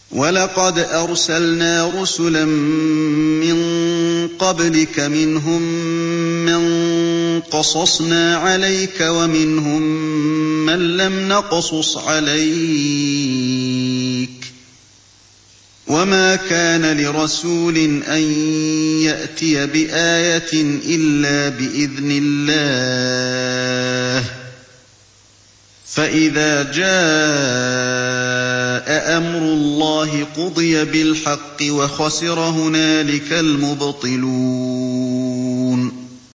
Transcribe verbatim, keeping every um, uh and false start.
وَلَقَدْ أَرْسَلْنَا رُسُلًا مِّن قَبْلِكَ مِنْهُم مَّن قَصَصْنَا عَلَيْكَ وَمِنْهُم مَّن لَّمْ نَقْصُصْ عَلَيْكَ ۗ وَمَا كَانَ لِرَسُولٍ أَن يَأْتِيَ بِآيَةٍ إِلَّا بِإِذْنِ اللَّهِ ۚ فَإِذَا جَاءَ أَمْرُ اللَّهِ قُضِيَ بِالْحَقِّ وَخَسِرَ هُنَالِكَ الْمُبْطِلُونَ